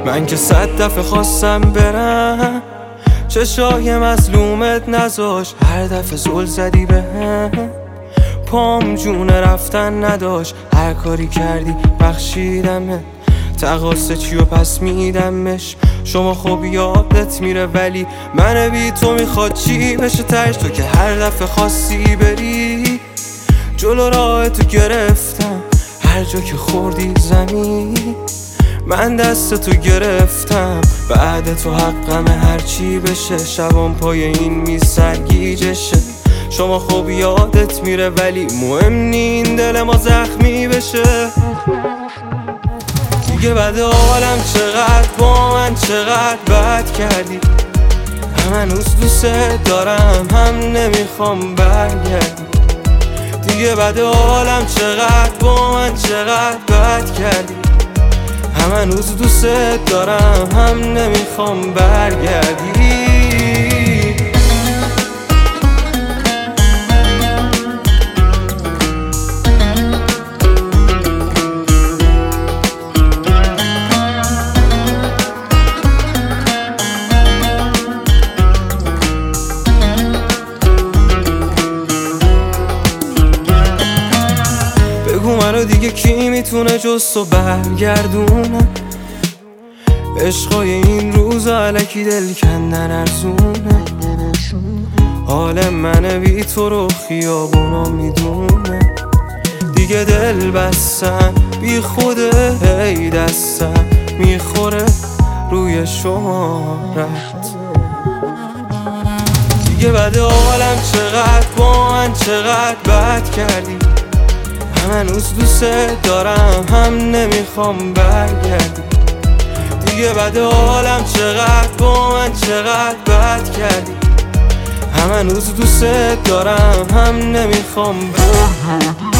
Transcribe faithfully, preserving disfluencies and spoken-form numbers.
من که صد دفعه خواستم برم، چشای مظلومت نذاش، هر دفعه زل زدی بهم، پام جون رفتن نداشت، هر کاری کردی بخشیدمه، تقاصه چی و پس میدمش. شما خب یادت میره ولی من بی تو میخواد چی بشه تش؟ تو که هر دفعه خواستی بری جلو راه تو گرفتم، هر جا که خوردی زمین من دست تو گرفتم، بعد تو حقمه هر چی بشه، شبام پای این می سرگیجشه. شما خب یادت میره ولی مهم نی این دل ما زخمی بشه. دیگه بعد عالم چقدر با من چقدر بد کردی، هم هنوز دوست دارم هم نمیخوام برگردی. دیگه بعد عالم چقدر با من چقدر بد کردی، هم هنوز دوست دارم هم نمیخوام برگردی. بگو منو دیگه کی میتونه جز تو برگردونه، عشقای این روزا الکی دل کندن ارزونه، حال من بی تو رو خیابونا میدونه. دیگه دل بستن بی خوده، هی دستم میخوره روی شمارت. دیگه بعد عالم چقدر با من چقدر بد کردی، هم هنوز دوست دارم هم نمیخوام برگردی. دیگه بعد عالم چقدر با من چقدر بد کردی، هم هنوز دوست دارم هم نمیخوام برگردی.